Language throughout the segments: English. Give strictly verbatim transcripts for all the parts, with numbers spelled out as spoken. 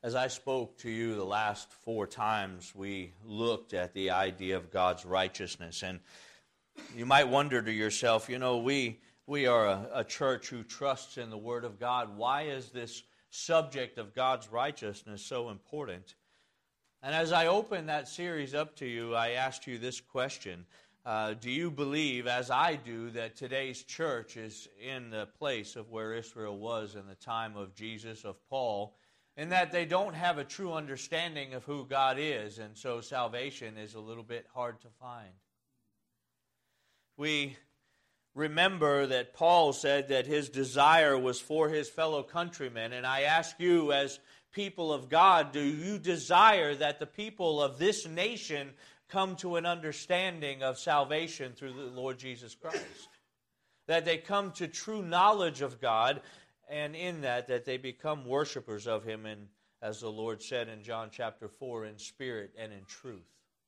As I spoke to you the last four times, we looked at the idea of God's righteousness. And you might wonder to yourself, you know, we we are a, a church who trusts in the Word of God. Why is this subject of God's righteousness so important? And as I opened that series up to you, I asked you this question. Uh, do you believe, as I do, that today's church is in the place of where Israel was in the time of Jesus, of Paul, in that they don't have a true understanding of who God is, and so salvation is a little bit hard to find? We remember that Paul said that his desire was for his fellow countrymen, and I ask you as people of God, do you desire that the people of this nation come to an understanding of salvation through the Lord Jesus Christ? That they come to true knowledge of God, and in that, that they become worshipers of Him, and as the Lord said in John chapter four, in spirit and in truth.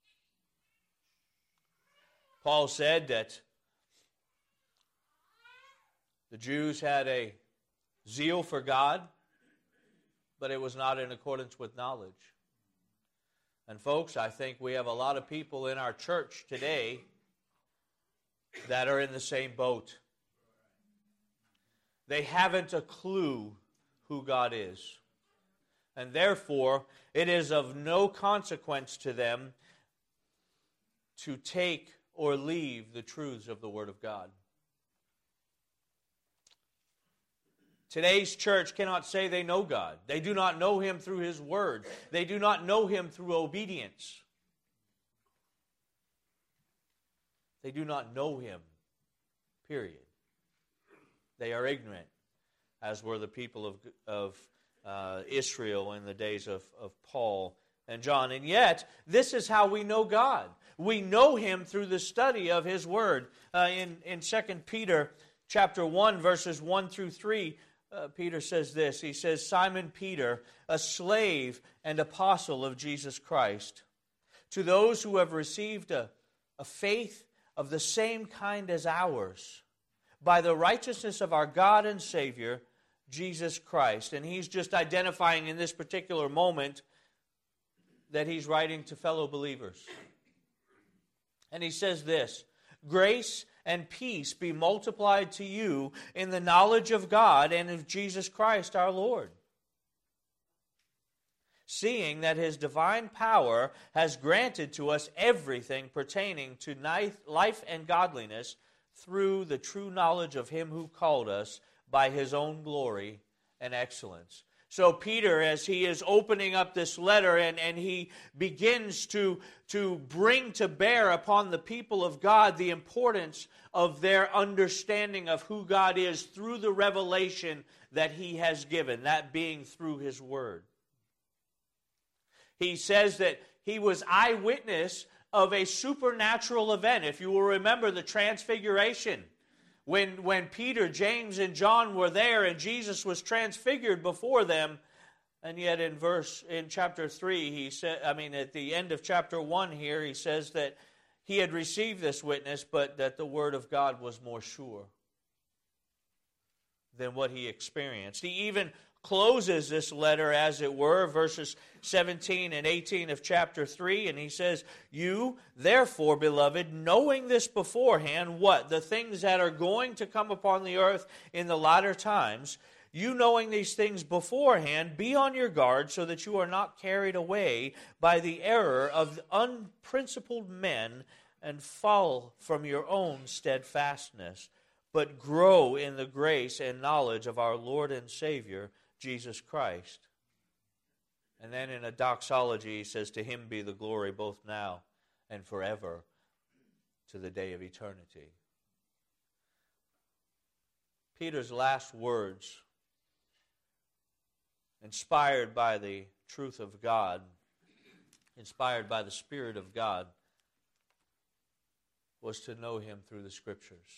Paul said that the Jews had a zeal for God, but it was not in accordance with knowledge. And folks, I think we have a lot of people in our church today that are in the same boat. They haven't a clue who God is. And therefore, it is of no consequence to them to take or leave the truths of the Word of God. Today's church cannot say they know God. They do not know Him through His Word. They do not know Him through obedience. They do not know Him, period. They are ignorant, as were the people of, of uh, Israel in the days of, of Paul and John. And yet, this is how we know God. We know Him through the study of His Word. Uh, in, in Second Peter chapter one, verses one through three, uh, Peter says this. He says, Simon Peter, a slave and apostle of Jesus Christ, to those who have received a, a faith of the same kind as ours, by the righteousness of our God and Savior, Jesus Christ. And he's just identifying in this particular moment that he's writing to fellow believers. And he says this, grace and peace be multiplied to you in the knowledge of God and of Jesus Christ our Lord, seeing that His divine power has granted to us everything pertaining to life and godliness, through the true knowledge of Him who called us by His own glory and excellence. So Peter, as he is opening up this letter and, and he begins to, to bring to bear upon the people of God the importance of their understanding of who God is through the revelation that He has given, that being through His Word. He says that he was eyewitness of a supernatural event. If you will remember the transfiguration, when, when Peter, James, and John were there and Jesus was transfigured before them, and yet in verse in chapter three, he said, I mean at the end of chapter one here, he says that he had received this witness, but that the word of God was more sure than what he experienced. He even closes this letter, as it were, verses seventeen and eighteen of chapter three, and he says, you, therefore, beloved, knowing this beforehand, what? The things that are going to come upon the earth in the latter times, you knowing these things beforehand, be on your guard so that you are not carried away by the error of unprincipled men and fall from your own steadfastness, but grow in the grace and knowledge of our Lord and Savior, Jesus Christ. And then in a doxology, he says, to Him be the glory both now and forever, to the day of eternity. Peter's last words, inspired by the truth of God, inspired by the Spirit of God, was to know Him through the Scriptures.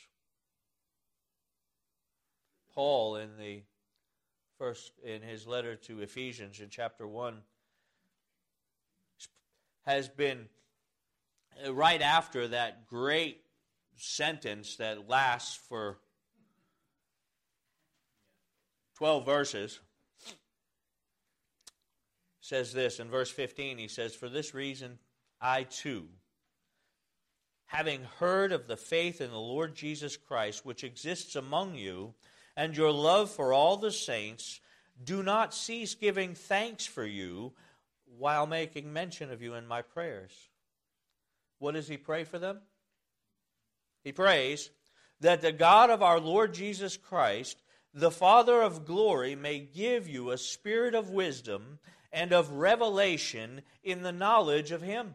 Paul, in the first in his letter to Ephesians in chapter one, has been right after that great sentence that lasts for twelve verses. says this in verse fifteen. He says, "For this reason I too, having heard of the faith in the Lord Jesus Christ, which exists among you, and your love for all the saints, do not cease giving thanks for you, while making mention of you in my prayers." What does he pray for them? He prays that the God of our Lord Jesus Christ, the Father of glory, may give you a spirit of wisdom and of revelation in the knowledge of Him.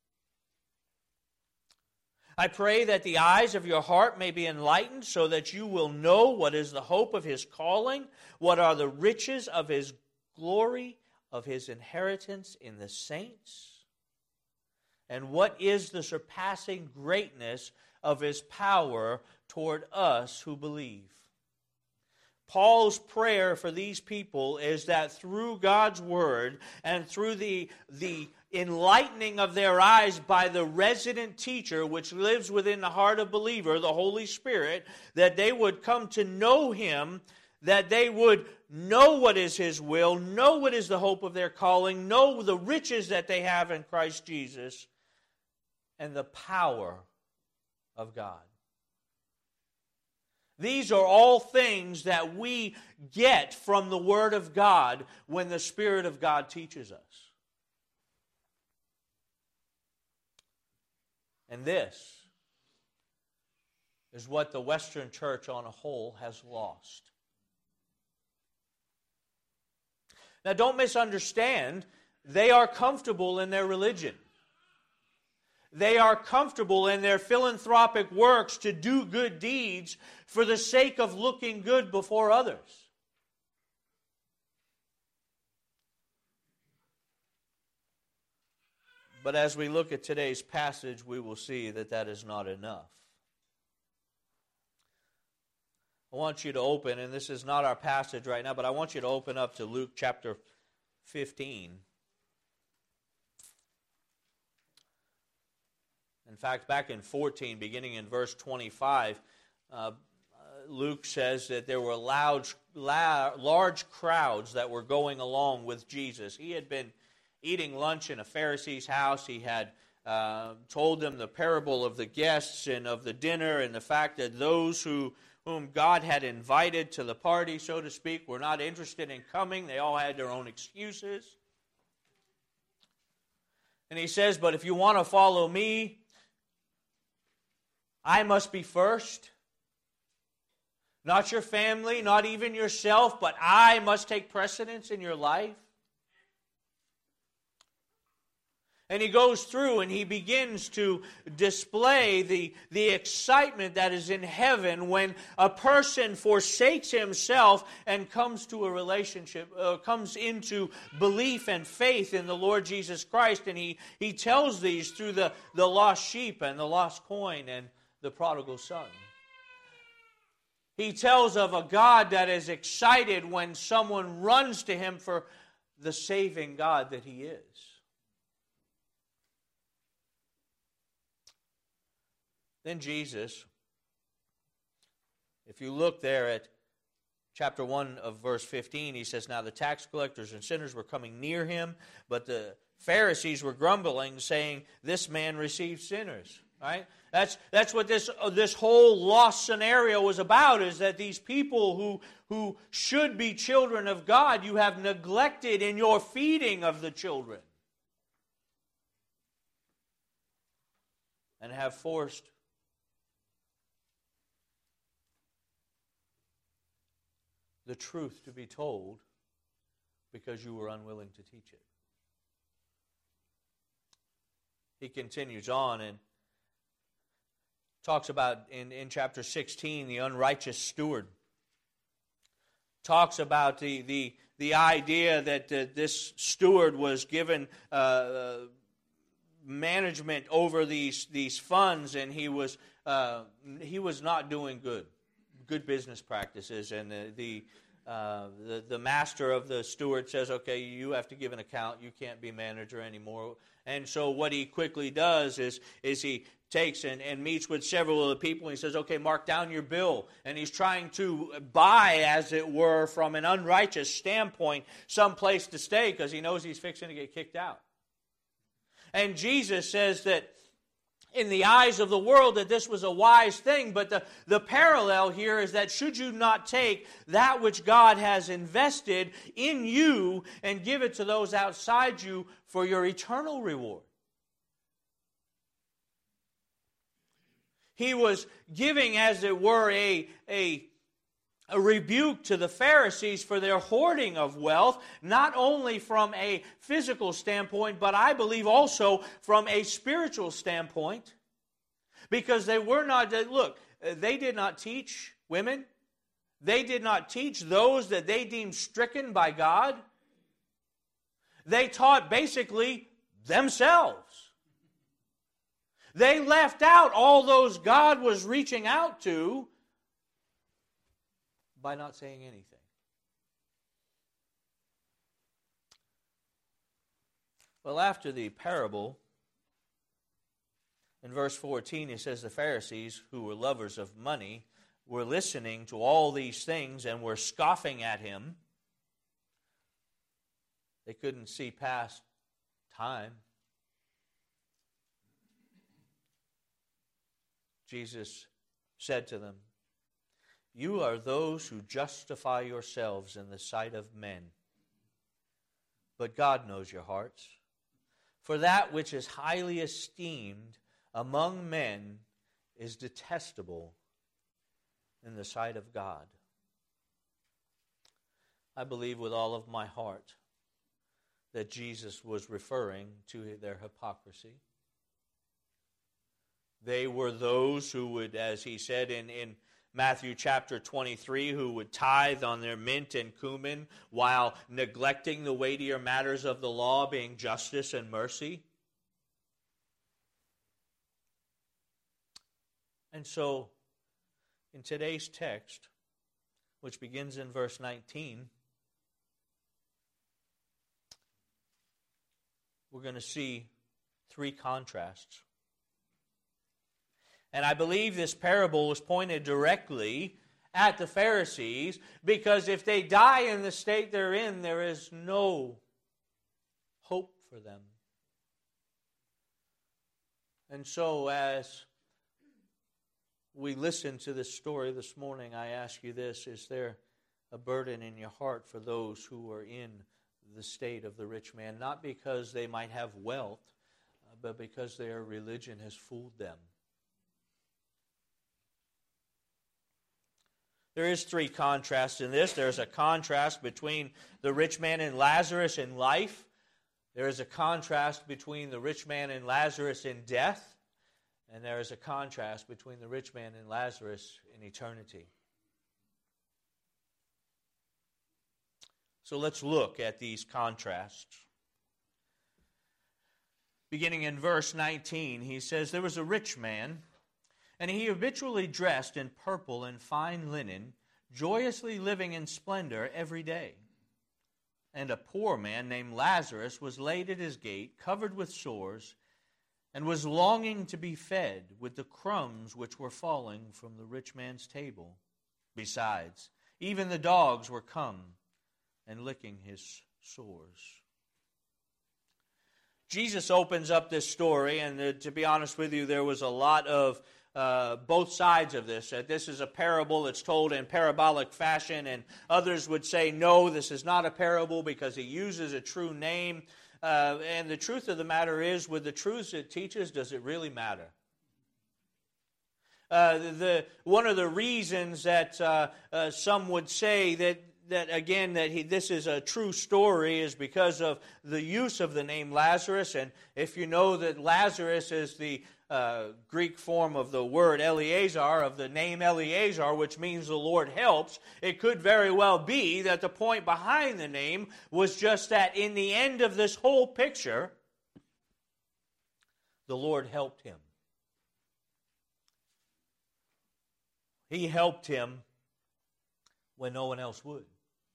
I pray that the eyes of your heart may be enlightened, so that you will know what is the hope of His calling, what are the riches of His glory, of His inheritance in the saints, and what is the surpassing greatness of His power toward us who believe. Paul's prayer for these people is that through God's Word and through the, the enlightening of their eyes by the resident teacher which lives within the heart of believer, the Holy Spirit, that they would come to know Him, that they would know what is His will, know what is the hope of their calling, know the riches that they have in Christ Jesus, and the power of God. These are all things that we get from the Word of God when the Spirit of God teaches us. And this is what the Western church on a whole has lost. Now, don't misunderstand. They are comfortable in their religion. They are comfortable in their philanthropic works to do good deeds for the sake of looking good before others. But as we look at today's passage, we will see that that is not enough. I want you to open, and this is not our passage right now, but I want you to open up to Luke chapter fifteen. In fact, back in fourteen, beginning in verse twenty-five, uh, Luke says that there were loud, loud, large crowds that were going along with Jesus. He had been eating lunch in a Pharisee's house. He had uh, told them the parable of the guests and of the dinner, and the fact that those who whom God had invited to the party, so to speak, were not interested in coming. They all had their own excuses. And he says, "But if you want to follow me, I must be first. Not your family, not even yourself, but I must take precedence in your life." And he goes through and he begins to display the, the excitement that is in heaven when a person forsakes himself and comes to a relationship, uh, comes into belief and faith in the Lord Jesus Christ. And he, he tells these through the, the lost sheep and the lost coin and the prodigal son. He tells of a God that is excited when someone runs to Him for the saving God that He is. Then Jesus, if you look there at chapter one of verse fifteen, he says, "Now the tax collectors and sinners were coming near Him, but the Pharisees were grumbling, saying, 'This man receives sinners.'" Right? That's that's what this uh, this whole lost scenario was about, is that these people who, who should be children of God, you have neglected in your feeding of the children. And have forced the truth to be told because you were unwilling to teach it. He continues on and talks about, in, in chapter sixteen, the unrighteous steward. Talks about the, the, the idea that uh, this steward was given uh, management over these, these funds, and he was, uh, he was not doing good, good business practices, and the, the uh, the, the master of the steward says, okay, you have to give an account. You can't be manager anymore. And so what he quickly does is, is he takes and, and meets with several of the people. And he says, okay, mark down your bill. And he's trying to buy, as it were, from an unrighteous standpoint, some place to stay because he knows he's fixing to get kicked out. And Jesus says that in the eyes of the world that this was a wise thing, but the, the parallel here is that should you not take that which God has invested in you and give it to those outside you for your eternal reward? He was giving, as it were, a, a, a rebuke to the Pharisees for their hoarding of wealth, not only from a physical standpoint, but I believe also from a spiritual standpoint. Because they were not, look, they did not teach women. They did not teach those that they deemed stricken by God. They taught basically themselves. They left out all those God was reaching out to by not saying anything. Well, after the parable, in verse fourteen, it says the Pharisees, who were lovers of money, were listening to all these things and were scoffing at him. They couldn't see past time. Jesus said to them, "You are those who justify yourselves in the sight of men, but God knows your hearts. For that which is highly esteemed among men is detestable in the sight of God." I believe with all of my heart that Jesus was referring to their hypocrisy. They were those who would, as he said in, in Matthew chapter twenty-three, who would tithe on their mint and cumin while neglecting the weightier matters of the law, being justice and mercy. And so, in today's text, which begins in verse nineteen, we're going to see three contrasts. And I believe this parable was pointed directly at the Pharisees, because if they die in the state they're in, there is no hope for them. And so as we listen to this story this morning, I ask you this: is there a burden in your heart for those who are in the state of the rich man? Not because they might have wealth, but because their religion has fooled them. There is three contrasts in this. There's a contrast between the rich man and Lazarus in life. There is a contrast between the rich man and Lazarus in death. And there is a contrast between the rich man and Lazarus in eternity. So let's look at these contrasts. Beginning in verse nineteen, he says, "There was a rich man, and he habitually dressed in purple and fine linen, joyously living in splendor every day. And a poor man named Lazarus was laid at his gate, covered with sores, and was longing to be fed with the crumbs which were falling from the rich man's table. Besides, even the dogs were come and licking his sores." Jesus opens up this story, and uh, to be honest with you, there was a lot of Uh, both sides of this. Uh, this is a parable that's told in parabolic fashion, and others would say, no, this is not a parable because he uses a true name. Uh, and the truth of the matter is, with the truths it teaches, does it really matter? Uh, the, the one of the reasons that uh, uh, some would say that that again that he, this is a true story is because of the use of the name Lazarus. And if you know that Lazarus is the uh, Greek form of the word Eleazar, of the name Eleazar, which means the Lord helps, it could very well be that the point behind the name was just that in the end of this whole picture, the Lord helped him. He helped him when no one else would.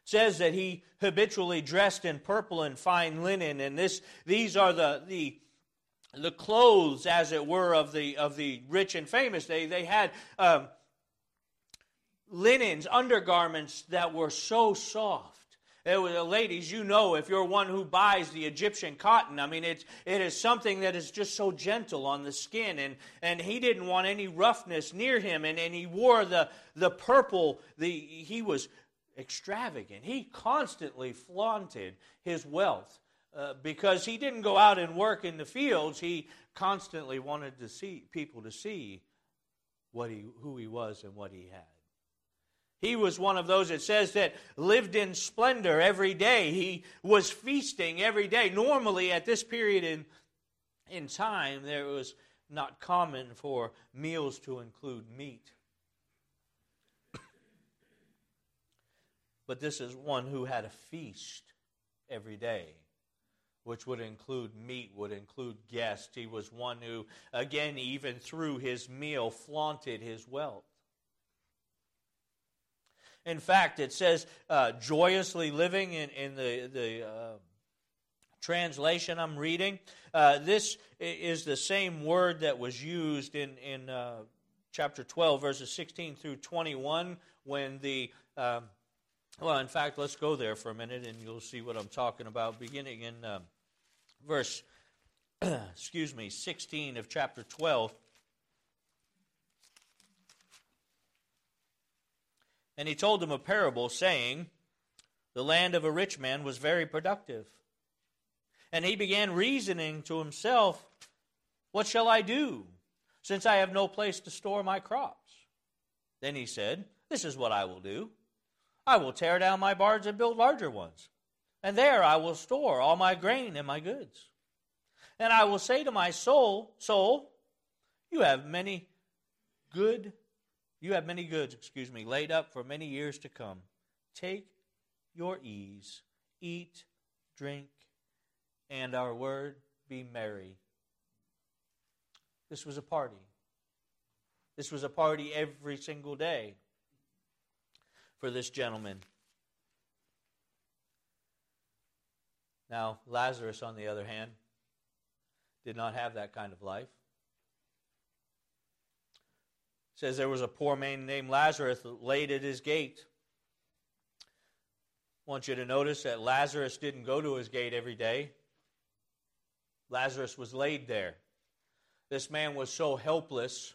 says that he habitually dressed in purple and fine linen, and this these are the the the clothes, as it were, of the of the rich and famous. They they had um, linens, undergarments that were so soft. It was, ladies, you know, if you're one who buys the Egyptian cotton, I mean, it's, it is something that is just so gentle on the skin, and, and he didn't want any roughness near him, and, and he wore the, the purple, the he was extravagant. He constantly flaunted his wealth uh, because he didn't go out and work in the fields. He constantly wanted to see people to see what he, who he was and what he had. He was one of those, it says, that lived in splendor every day. He was feasting every day. Normally, at this period in, in time, there was not common for meals to include meat. But this is one who had a feast every day, which would include meat, would include guests. He was one who, again, even through his meal, flaunted his wealth. In fact, it says uh, joyously living in, in the, the uh, translation I'm reading. Uh, this is the same word that was used in, in uh, chapter twelve, verses sixteen through twenty-one, when the, um, well, in fact, let's go there for a minute and you'll see what I'm talking about, beginning in uh, verse, excuse me, sixteen of chapter twelve. And he told them a parable, saying, the land of a rich man was very productive. And he began reasoning to himself, what shall I do, since I have no place to store my crops? Then he said, this is what I will do. I will tear down my barns and build larger ones. And there I will store all my grain and my goods. And I will say to my soul, soul, you have many good You have many goods, excuse me, laid up for many years to come. Take your ease, eat, drink, and our word, be merry. This was a party. This was a party every single day for this gentleman. Now, Lazarus, on the other hand, did not have that kind of life. It says there was a poor man named Lazarus laid at his gate. I want you to notice that Lazarus didn't go to his gate every day. Lazarus was laid there. This man was so helpless,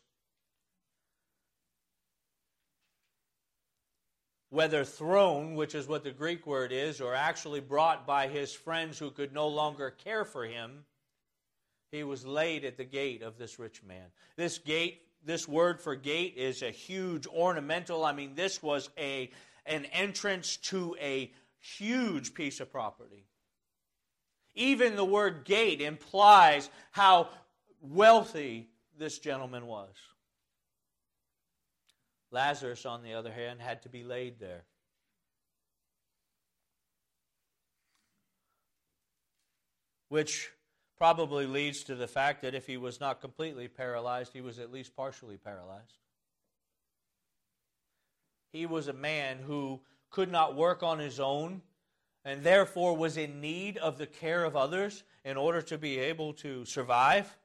whether thrown, which is what the Greek word is, or actually brought by his friends who could no longer care for him, he was laid at the gate of this rich man. This gate, this word for gate is a huge ornamental. I mean, this was a an entrance to a huge piece of property. Even the word gate implies how wealthy this gentleman was. Lazarus, on the other hand, had to be laid there. Which probably leads to the fact that if he was not completely paralyzed, he was at least partially paralyzed. He was a man who could not work on his own and therefore was in need of the care of others in order to be able to survive.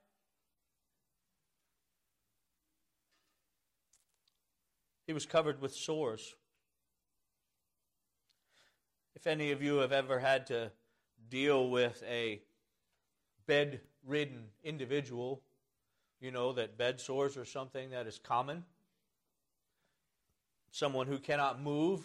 He was covered with sores. If any of you have ever had to deal with a bedridden individual, you know that bed sores are something that is common. Someone who cannot move.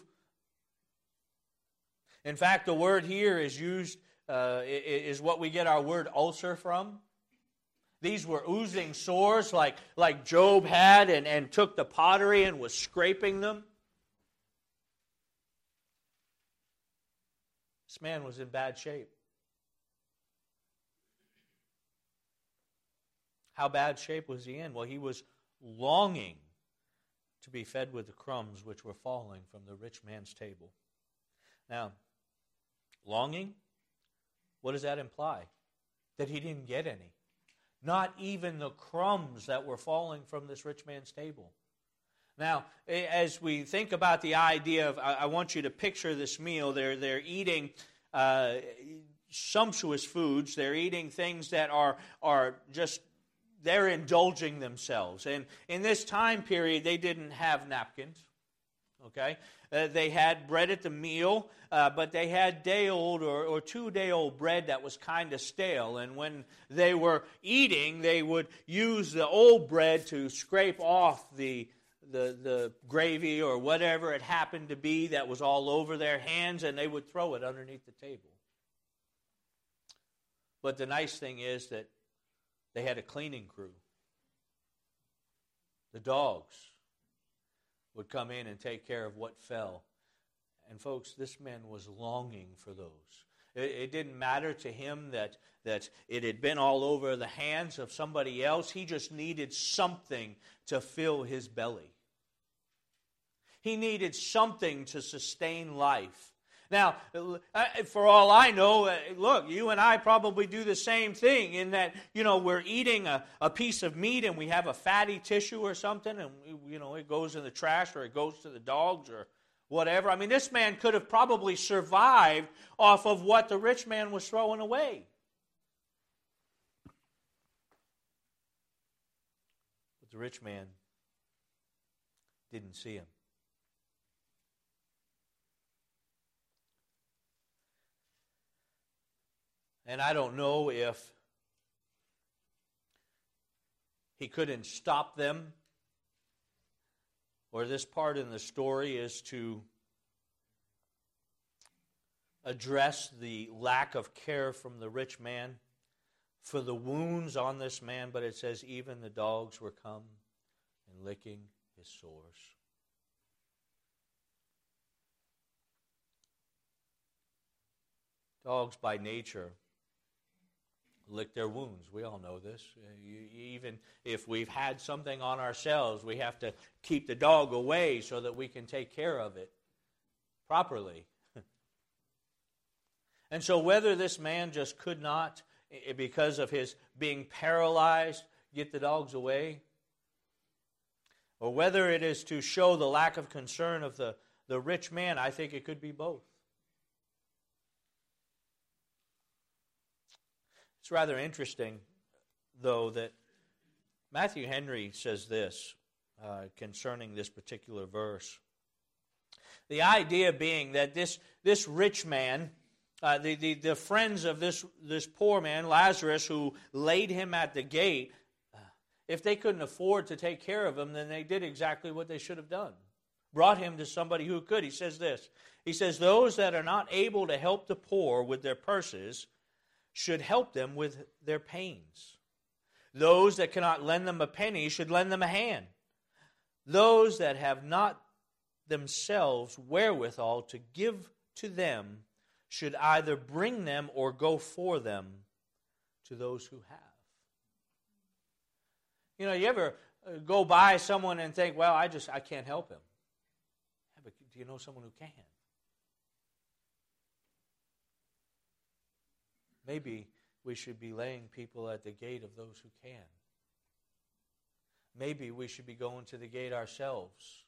In fact, the word here is used, uh, is what we get our word ulcer from. These were oozing sores like, like Job had and, and took the pottery and was scraping them. This man was in bad shape. How bad shape was he in? Well, he was longing to be fed with the crumbs which were falling from the rich man's table. Now, longing, what does that imply? That he didn't get any. Not even the crumbs that were falling from this rich man's table. Now, as we think about the idea of, I want you to picture this meal. They're, they're eating uh, sumptuous foods. They're eating things that are, are just, they're indulging themselves. And in this time period, they didn't have napkins. Okay? Uh, they had bread at the meal, uh, but they had day-old or, or two-day-old bread that was kind of stale. And when they were eating, they would use the old bread to scrape off the, the, the gravy or whatever it happened to be that was all over their hands, and they would throw it underneath the table. But the nice thing is that they had a cleaning crew. The dogs would come in and take care of what fell. And folks, this man was longing for those. It, it didn't matter to him that, that it had been all over the hands of somebody else. He just needed something to fill his belly. He needed something to sustain life. Now, for all I know, look, you and I probably do the same thing in that, you know, we're eating a, a piece of meat and we have a fatty tissue or something and, you know, it goes in the trash or it goes to the dogs or whatever. I mean, this man could have probably survived off of what the rich man was throwing away. But the rich man didn't see him. And I don't know if he couldn't stop them, or this part in the story is to address the lack of care from the rich man for the wounds on this man, but it says even the dogs were come and licking his sores. Dogs by nature lick their wounds. We all know this. You, even if we've had something on ourselves, we have to keep the dog away so that we can take care of it properly. And so whether this man just could not, because of his being paralyzed, get the dogs away, or whether it is to show the lack of concern of the, the rich man, I think it could be both. It's rather interesting, though, that Matthew Henry says this uh, concerning this particular verse. The idea being that this, this rich man, uh, the, the, the friends of this, this poor man, Lazarus, who laid him at the gate, uh, if they couldn't afford to take care of him, then they did exactly what they should have done. Brought him to somebody who could. He says this. He says, those that are not able to help the poor with their purses should help them with their pains. Those that cannot lend them a penny should lend them a hand. Those that have not themselves wherewithal to give to them should either bring them or go for them to those who have. You know, you ever go by someone and think, well, I just, I can't help him. Yeah, but do you know someone who can? Maybe we should be laying people at the gate of those who can. Maybe we should be going to the gate ourselves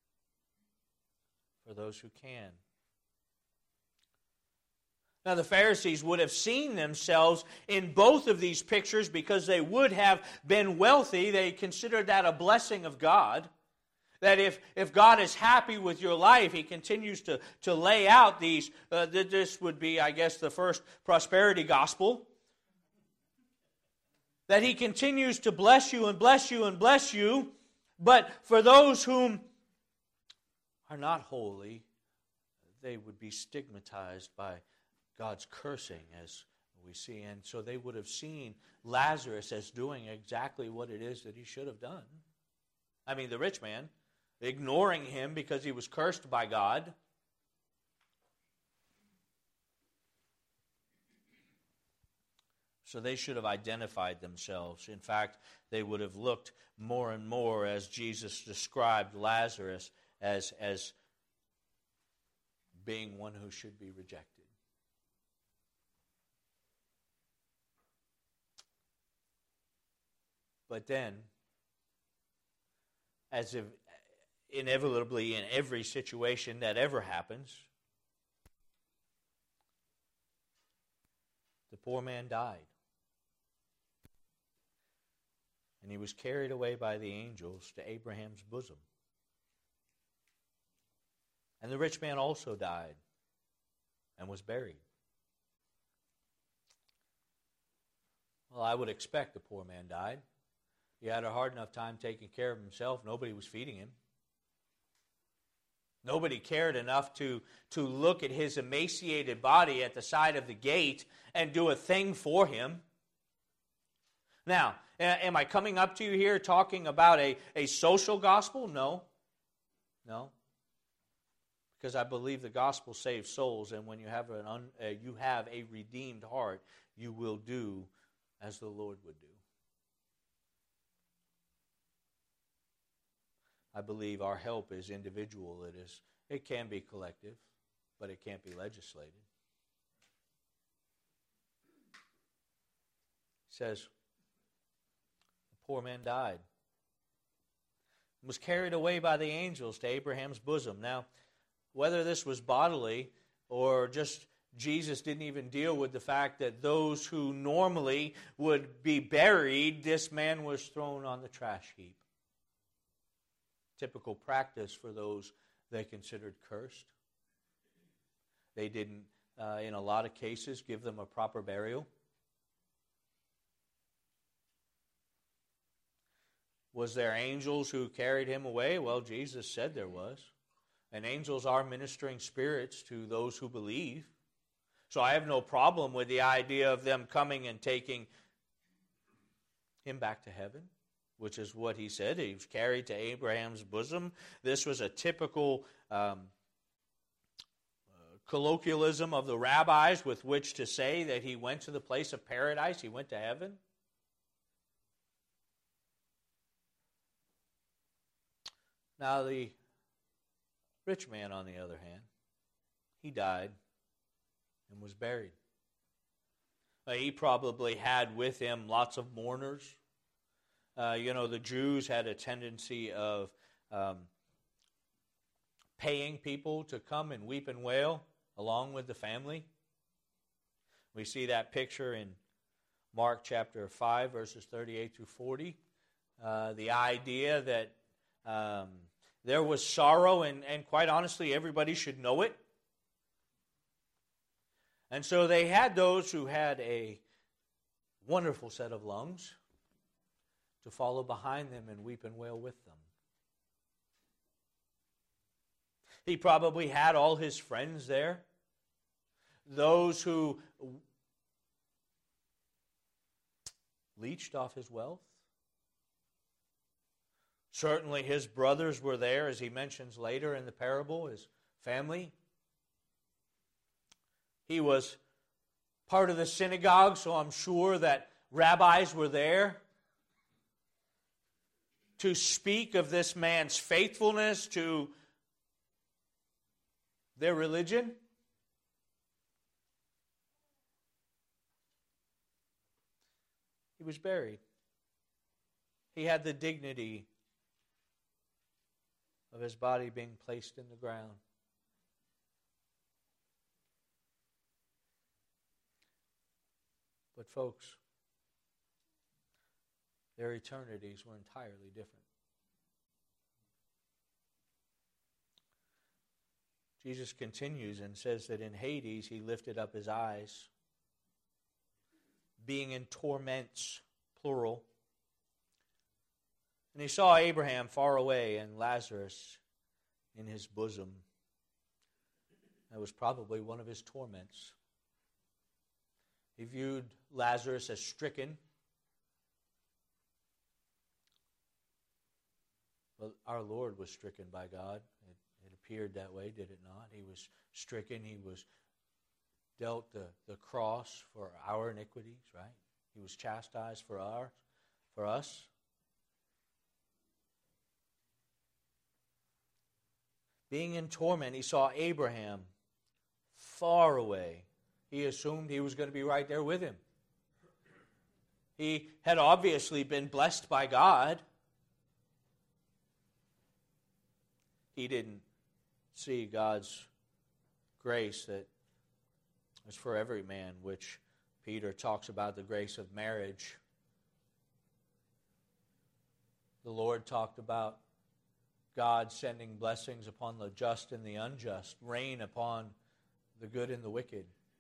for those who can. Now, the Pharisees would have seen themselves in both of these pictures because they would have been wealthy. They considered that a blessing of God. That if, if God is happy with your life, He continues to, to lay out these, uh, this would be, I guess, the first prosperity gospel. That He continues to bless you and bless you and bless you. But for those whom are not holy, they would be stigmatized by God's cursing, as we see. And so they would have seen Lazarus as doing exactly what it is that he should have done. I mean, the rich man, ignoring him because he was cursed by God. So they should have identified themselves. In fact, they would have looked more and more, as Jesus described Lazarus, as, as being one who should be rejected. But then, as if inevitably in every situation that ever happens. The poor man died. And he was carried away by the angels to Abraham's bosom. And the rich man also died and was buried. Well, I would expect the poor man died. He had a hard enough time taking care of himself. Nobody was feeding him. Nobody cared enough to, to look at his emaciated body at the side of the gate and do a thing for him. Now, am I coming up to you here talking about a, a social gospel? No. No. Because I believe the gospel saves souls, and when you have an un, uh, you have a redeemed heart, you will do as the Lord would do. I believe our help is individual. It is. It can be collective, but it can't be legislated. It says, the poor man died, was carried away by the angels to Abraham's bosom. Now, whether this was bodily or just Jesus didn't even deal with the fact that those who normally would be buried, this man was thrown on the trash heap. Typical practice for those they considered cursed. They didn't, uh, in a lot of cases, give them a proper burial. Was there angels who carried him away? Well, Jesus said there was. And angels are ministering spirits to those who believe. So I have no problem with the idea of them coming and taking him back to heaven, which is what he said. He was carried to Abraham's bosom. This was a typical um, uh, colloquialism of the rabbis with which to say that he went to the place of paradise. He went to heaven. Now the rich man, on the other hand, he died and was buried. Uh, he probably had with him lots of mourners. Uh, you know, the Jews had a tendency of um, paying people to come and weep and wail along with the family. We see that picture in Mark chapter five, verses thirty-eight through forty. Uh, the idea that um, there was sorrow, and, and quite honestly, everybody should know it. And so they had those who had a wonderful set of lungs to follow behind them and weep and wail with them. He probably had all his friends there, those who leached off his wealth. Certainly his brothers were there, as he mentions later in the parable, his family. He was part of the synagogue, so I'm sure that rabbis were there to speak of this man's faithfulness to their religion. He was buried. He had the dignity of his body being placed in the ground. But folks, their eternities were entirely different. Jesus continues and says that in Hades he lifted up his eyes, being in torments, plural. And he saw Abraham far away and Lazarus in his bosom. That was probably one of his torments. He viewed Lazarus as stricken. Well, our Lord was stricken by God. It, it appeared that way, did it not? He was stricken. He was dealt the, the cross for our iniquities, right? He was chastised for our, for us. Being in torment, he saw Abraham far away. He assumed he was going to be right there with him. He had obviously been blessed by God. he didn't see God's grace that is for every man, which Peter talks about the grace of marriage. The Lord talked about God sending blessings upon the just and the unjust, rain upon the good and the wicked.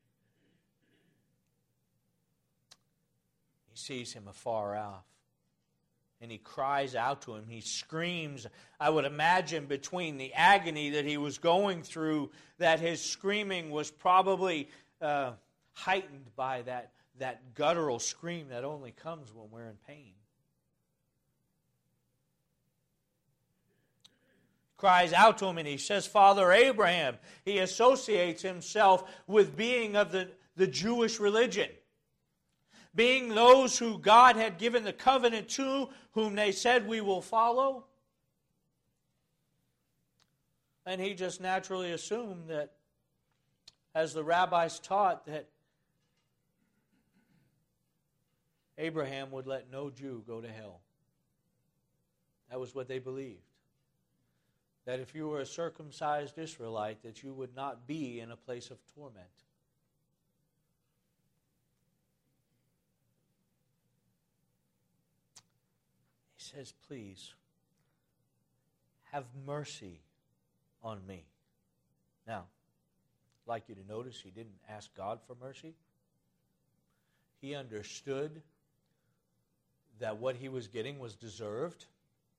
He sees him afar off. And he cries out to him. He screams. I would imagine between the agony that he was going through, that his screaming was probably uh, heightened by that, that guttural scream that only comes when we're in pain. Cries out to him and he says, Father Abraham. He associates himself with being of the, the Jewish religion. Being those who God had given the covenant to, whom they said we will follow. And he just naturally assumed that, as the rabbis taught, that Abraham would let no Jew go to hell. That was what they believed. That if you were a circumcised Israelite, that you would not be in a place of torment. He says, please, have mercy on me. Now, I'd like you to notice he didn't ask God for mercy. He understood that what he was getting was deserved.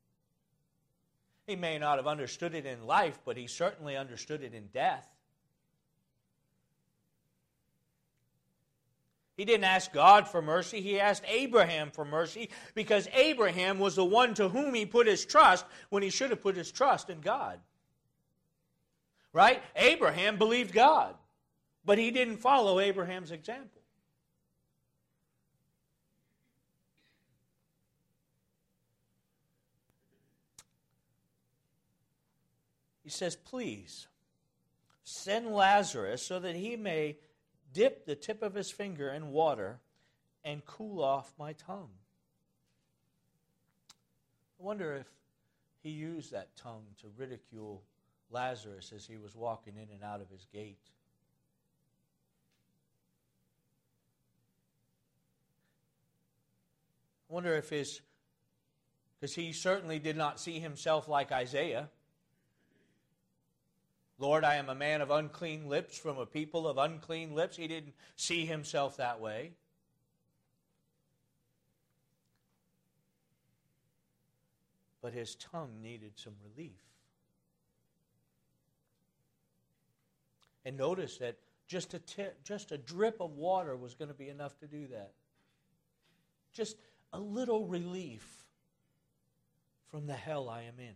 He may not have understood it in life, but he certainly understood it in death. He didn't ask God for mercy. He asked Abraham for mercy because Abraham was the one to whom he put his trust when he should have put his trust in God. Right? Abraham believed God, but he didn't follow Abraham's example. He says, please, send Lazarus so that he may dip the tip of his finger in water and cool off my tongue. I wonder if he used that tongue to ridicule Lazarus as he was walking in and out of his gate. I wonder if his, because he certainly did not see himself like Isaiah. Lord, I am a man of unclean lips from a people of unclean lips. He didn't see himself that way. But his tongue needed some relief. And notice that just a, t- just a drip of water was going to be enough to do that. Just a little relief from the hell I am in.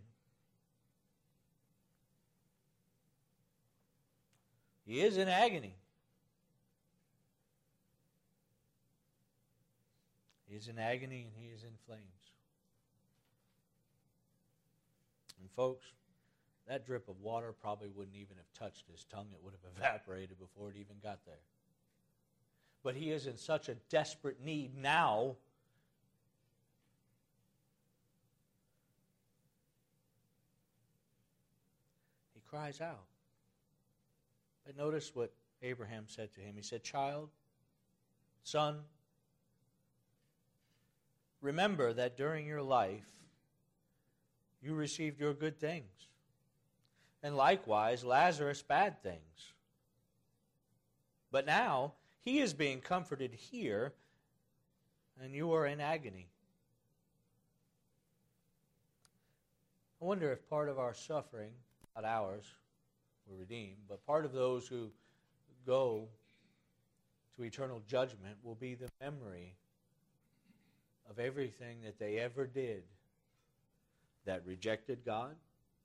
He is in agony. He is in agony and he is in flames. And folks, that drip of water probably wouldn't even have touched his tongue. It would have evaporated before it even got there. But he is in such a desperate need now. He cries out. But notice what Abraham said to him. He said, child, son, remember that during your life you received your good things, and likewise Lazarus bad things. But now he is being comforted here, and you are in agony. I wonder if part of our suffering, not ours, we're redeemed, but part of those who go to eternal judgment will be the memory of everything that they ever did that rejected God,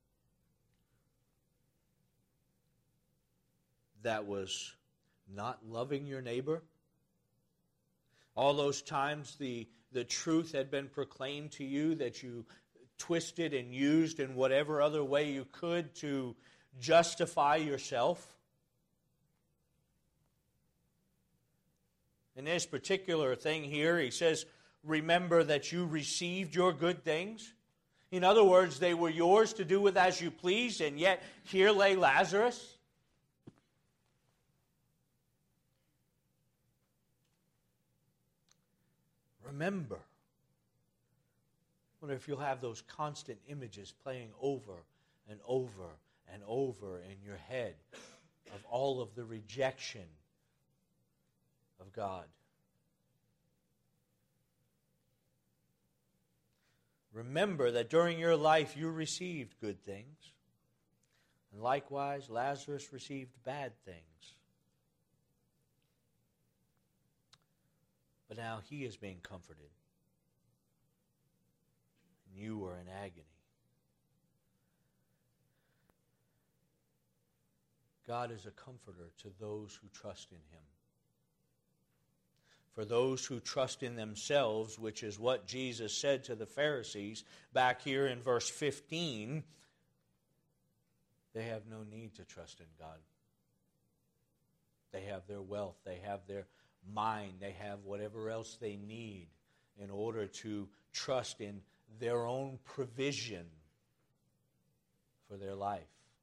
that was not loving your neighbor. All those times the, the truth had been proclaimed to you that you twisted and used in whatever other way you could to justify yourself. In this particular thing here, he says, remember that you received your good things. In other words, they were yours to do with as you pleased, and yet here lay Lazarus. Remember. I wonder if you'll have those constant images playing over and over and over in your head of all of the rejection of God. Remember that during your life you received good things, and likewise Lazarus received bad things. But now he is being comforted, and you are in agony. God is a comforter to those who trust in Him. For those who trust in themselves, which is what Jesus said to the Pharisees back here in verse fifteen, they have no need to trust in God. They have their wealth, they have their mind, they have whatever else they need in order to trust in their own provision for their life.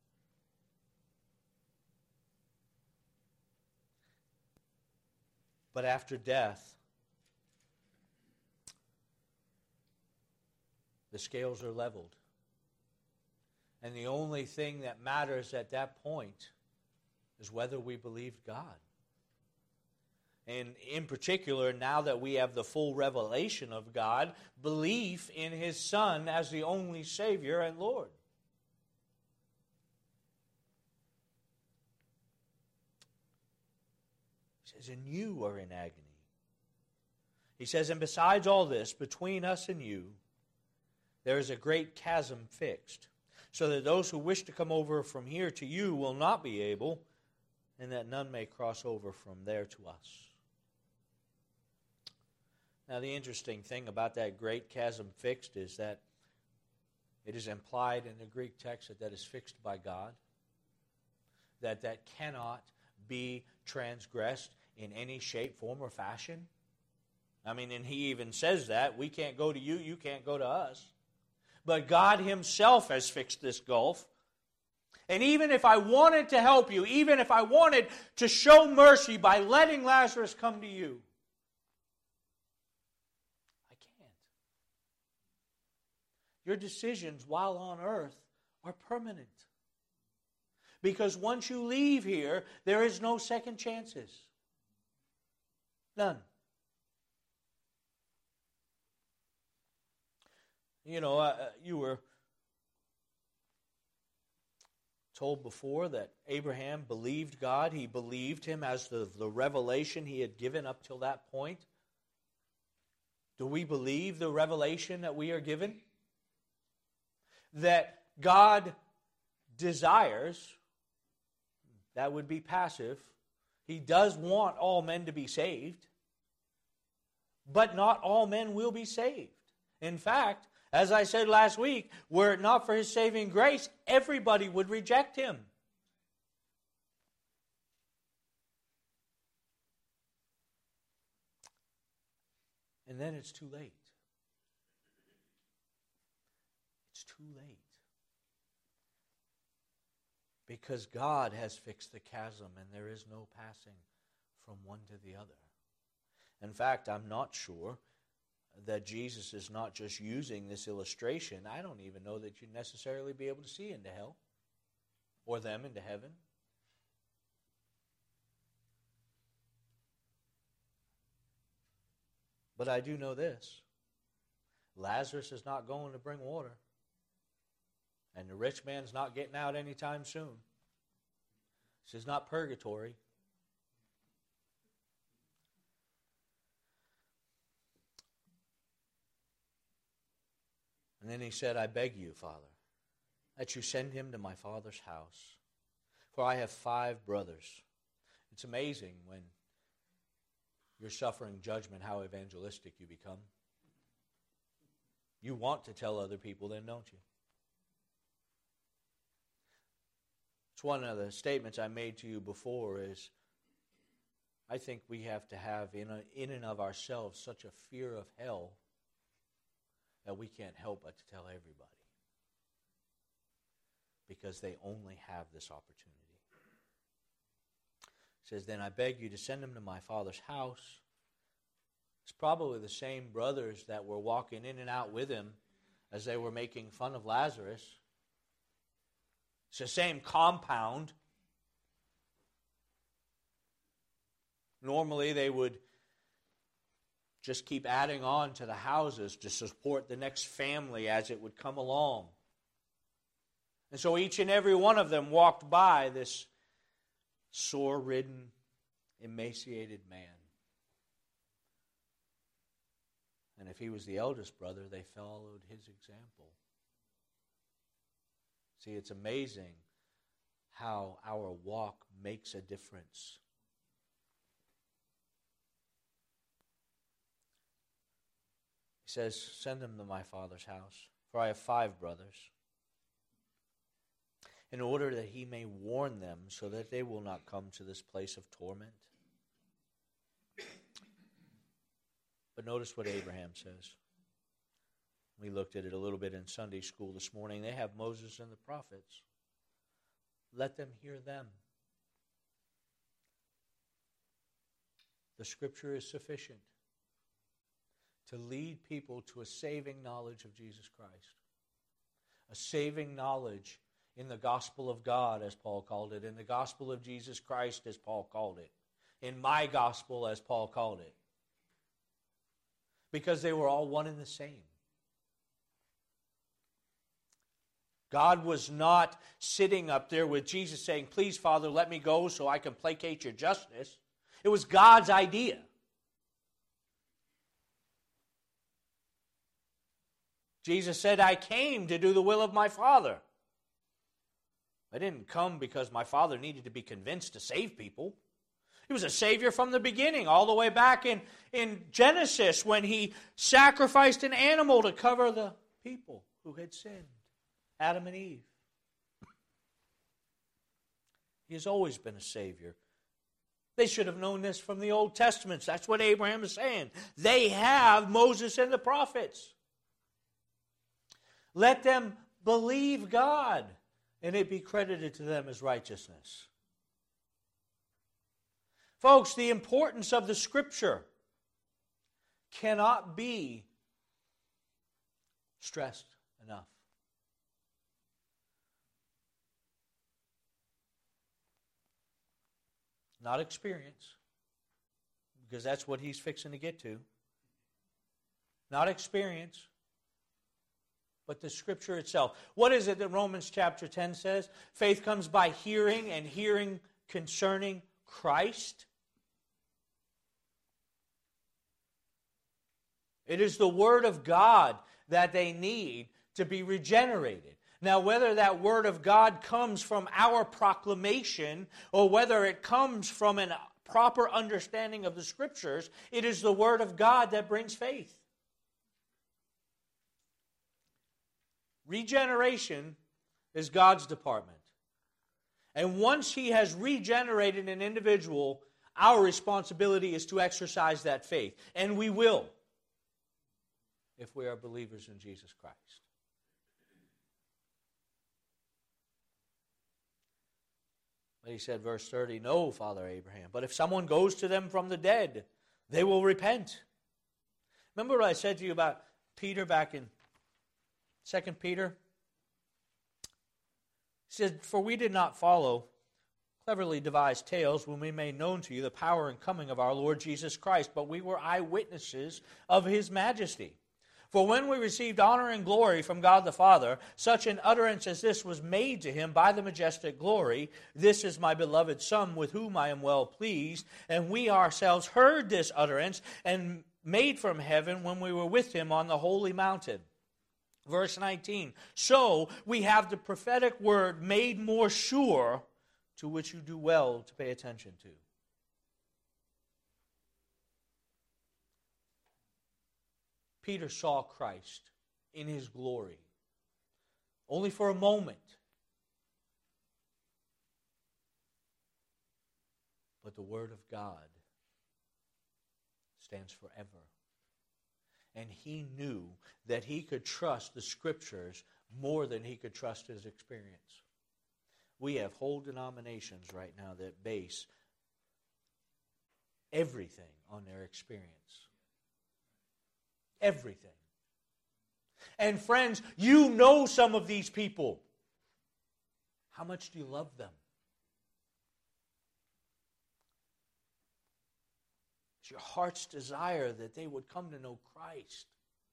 But after death, the scales are leveled. And the only thing that matters at that point is whether we believed God. And in particular, now that we have the full revelation of God, belief in His Son as the only Savior and Lord. He says, and you are in agony. He says, and besides all this, between us and you, there is a great chasm fixed, so that those who wish to come over from here to you will not be able, and that none may cross over from there to us. Now, the interesting thing about that great chasm fixed is that it is implied in the Greek text that that is fixed by God, that that cannot be transgressed in any shape, form, or fashion. I mean, and He even says that. We can't go to you, you can't go to us. But God Himself has fixed this gulf. And even if I wanted to help you, even if I wanted to show mercy by letting Lazarus come to you, I can't. Your decisions while on earth are permanent. Because once you leave here, there is no second chances. None. You know, uh, you were told before that Abraham believed God. He believed Him as the, the revelation he had given up till that point. Do we believe the revelation that we are given? That God desires, that would be passive. He does want all men to be saved, but not all men will be saved. In fact, as I said last week, were it not for His saving grace, everybody would reject Him. And then it's too late. It's too late. Because God has fixed the chasm and there is no passing from one to the other. In fact, I'm not sure that Jesus is not just using this illustration. I don't even know that you'd necessarily be able to see into hell or them into heaven. But I do know this. Lazarus is not going to bring water. And the rich man's not getting out anytime soon. This is not purgatory. And then he said, I beg you, Father, that you send him to my father's house, for I have five brothers. It's amazing when you're suffering judgment how evangelistic you become. You want to tell other people then, don't you? It's one of the statements I made to you before is I think we have to have in, a, in and of ourselves such a fear of hell that we can't help but to tell everybody. Because they only have this opportunity. It says, then I beg you to send them to my father's house. It's probably the same brothers that were walking in and out with him as they were making fun of Lazarus. It's the same compound. Normally they would just keep adding on to the houses to support the next family as it would come along. And so each and every one of them walked by this sore-ridden, emaciated man. And if he was the eldest brother, they followed his example. See, it's amazing how our walk makes a difference. He says, send them to my father's house, for I have five brothers, in order that he may warn them so that they will not come to this place of torment. But notice what Abraham says. We looked at it a little bit in Sunday school this morning. They have Moses and the prophets. Let them hear them. The Scripture is sufficient to lead people to a saving knowledge of Jesus Christ. A saving knowledge in the gospel of God, as Paul called it. In the gospel of Jesus Christ, as Paul called it. In my gospel, as Paul called it. Because they were all one and the same. God was not sitting up there with Jesus saying, please, Father, let me go so I can placate your justice. It was God's idea. Jesus said, I came to do the will of my Father. I didn't come because my Father needed to be convinced to save people. He was a Savior from the beginning, all the way back in, in Genesis when He sacrificed an animal to cover the people who had sinned, Adam and Eve. He has always been a Savior. They should have known this from the Old Testament. That's what Abraham is saying. They have Moses and the prophets. Let them believe God, and it be credited to them as righteousness. Folks, the importance of the Scripture cannot be stressed enough. Not experience, because that's what he's fixing to get to. Not experience, but the Scripture itself. What is it that Romans chapter ten says? Faith comes by hearing, and hearing concerning Christ. It is the Word of God that they need to be regenerated. Now, whether that Word of God comes from our proclamation or whether it comes from a proper understanding of the Scriptures, it is the Word of God that brings faith. Regeneration is God's department. And once He has regenerated an individual, our responsibility is to exercise that faith. And we will, if we are believers in Jesus Christ. But he said, verse thirty, no, Father Abraham, but if someone goes to them from the dead, they will repent. Remember what I said to you about Peter back in Second Peter? He said, for we did not follow cleverly devised tales when we made known to you the power and coming of our Lord Jesus Christ, but we were eyewitnesses of His majesty. For when we received honor and glory from God the Father, such an utterance as this was made to Him by the majestic glory, this is my beloved Son, with whom I am well pleased. And we ourselves heard this utterance and made from heaven when we were with Him on the holy mountain. Verse nineteen, so we have the prophetic word made more sure, to which you do well to pay attention to. Peter saw Christ in His glory, only for a moment. But the Word of God stands forever. and he knew that he could trust the Scriptures more than he could trust his experience. We have whole denominations right now that base everything on their experience. Everything. And friends, you know some of these people. How much do you love them? It's your heart's desire that they would come to know Christ.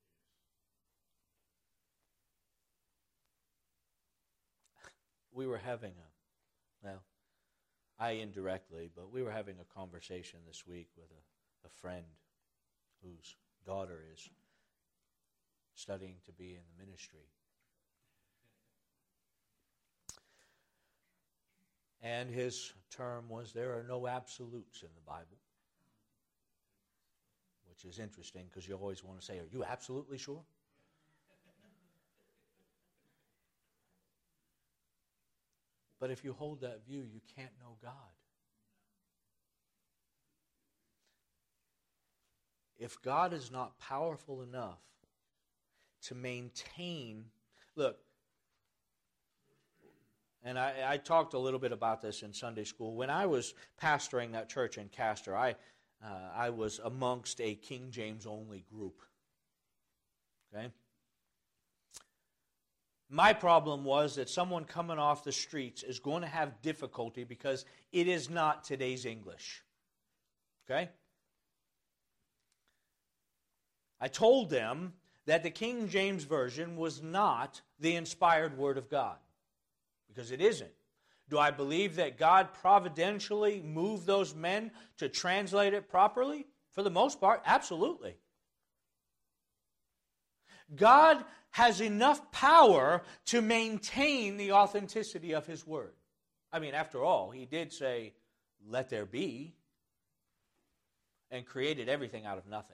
We were having a, well, I indirectly, but we were having a conversation this week with a, a friend whose daughter is studying to be in the ministry. And his term was, there are no absolutes in the Bible. Which is interesting because you always want to say, are you absolutely sure? But if you hold that view, you can't know God. If God is not powerful enough to maintain, look, and I, I talked a little bit about this in Sunday school. When I was pastoring that church in Castor, I uh, I was amongst a King James only group. Okay? My problem was that someone coming off the streets is going to have difficulty because it is not today's English. Okay? I told them that the King James Version was not the inspired Word of God. Because it isn't. Do I believe that God providentially moved those men to translate it properly? For the most part, absolutely. God has enough power to maintain the authenticity of His Word. I mean, after all, He did say, let there be, and created everything out of nothing.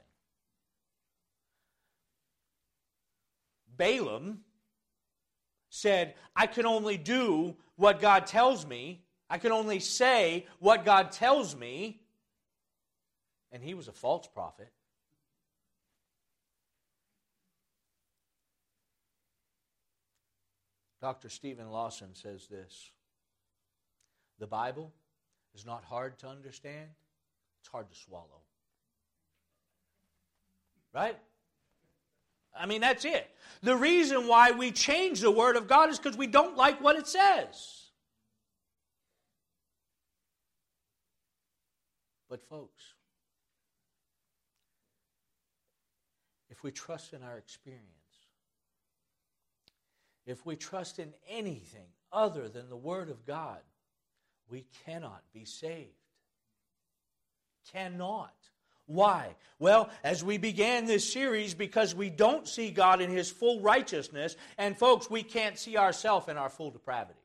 Balaam said, I can only do what God tells me. I can only say what God tells me. And he was a false prophet. Doctor Stephen Lawson says this: the Bible is not hard to understand, it's hard to swallow. Right? I mean, that's it. The reason why we change the Word of God is because we don't like what it says. But folks, if we trust in our experience, if we trust in anything other than the Word of God, we cannot be saved. Cannot. Why? Well, as we began this series, because we don't see God in His full righteousness, and folks, we can't see ourselves in our full depravity.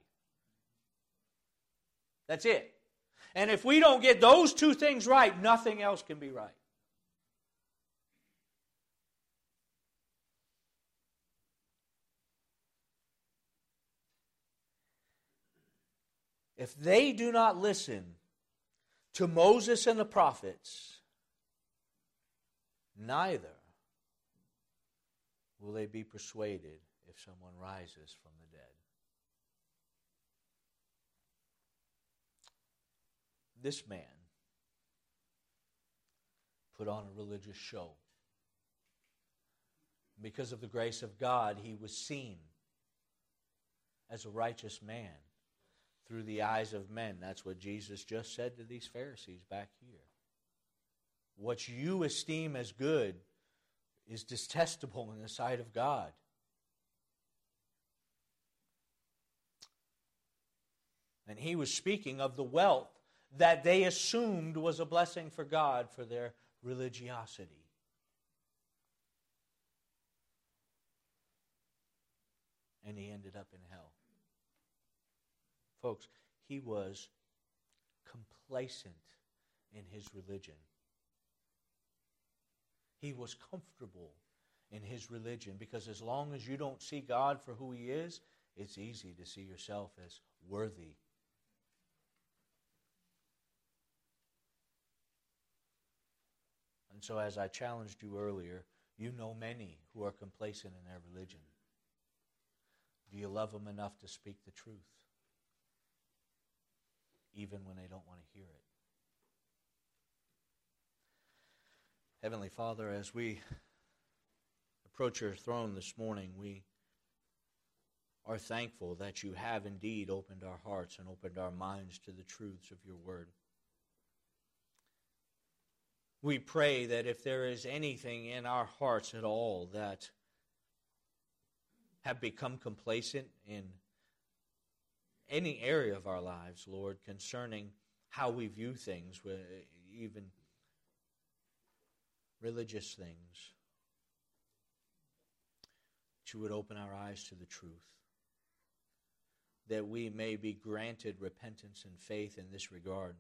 That's it. And if we don't get those two things right, nothing else can be right. If they do not listen to Moses and the prophets, neither will they be persuaded if someone rises from the dead. This man put on a religious show. Because of the grace of God, he was seen as a righteous man through the eyes of men. That's what Jesus just said to these Pharisees back here. What you esteem as good is detestable in the sight of God. And he was speaking of the wealth that they assumed was a blessing for God for their religiosity. And he ended up in hell. Folks, he was complacent in his religion. He was comfortable in his religion because as long as you don't see God for who He is, it's easy to see yourself as worthy. And so as I challenged you earlier, You know many who are complacent in their religion. Do you love them enough to speak the truth, even when they don't want to hear it? Heavenly Father, as we approach your throne this morning, we are thankful that you have indeed opened our hearts and opened our minds to the truths of your word. We pray that if there is anything in our hearts at all that have become complacent in any area of our lives, Lord, concerning how we view things, even religious things, that you would open our eyes to the truth, that we may be granted repentance and faith in this regard,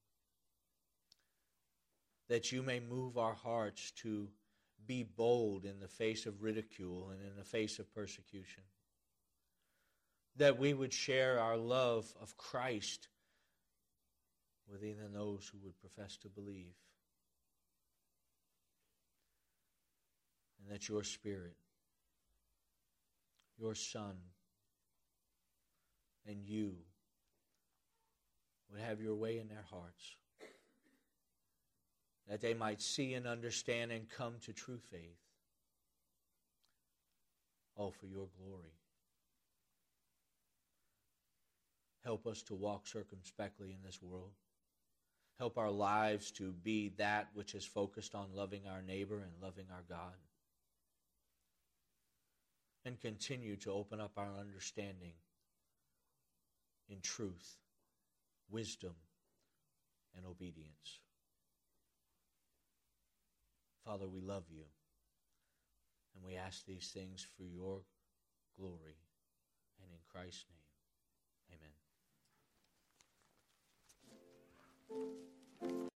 that you may move our hearts to be bold in the face of ridicule and in the face of persecution, that we would share our love of Christ with even those who would profess to believe, and that your Spirit, your Son, and you would have your way in their hearts, that they might see and understand and come to true faith, all for your glory. Help us to walk circumspectly in this world. Help our lives to be that which is focused on loving our neighbor and loving our God. And continue to open up our understanding in truth, wisdom, and obedience. Father, we love you, and we ask these things for your glory, and in Christ's name, amen.